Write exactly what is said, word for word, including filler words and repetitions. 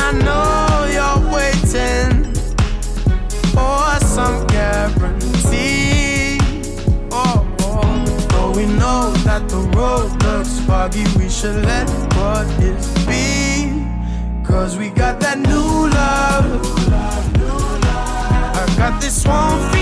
I know you're waiting for some guarantee. Oh, oh. Though we know that the road looks foggy, we should let what is be. Cause we got that new love. I got this one feeling.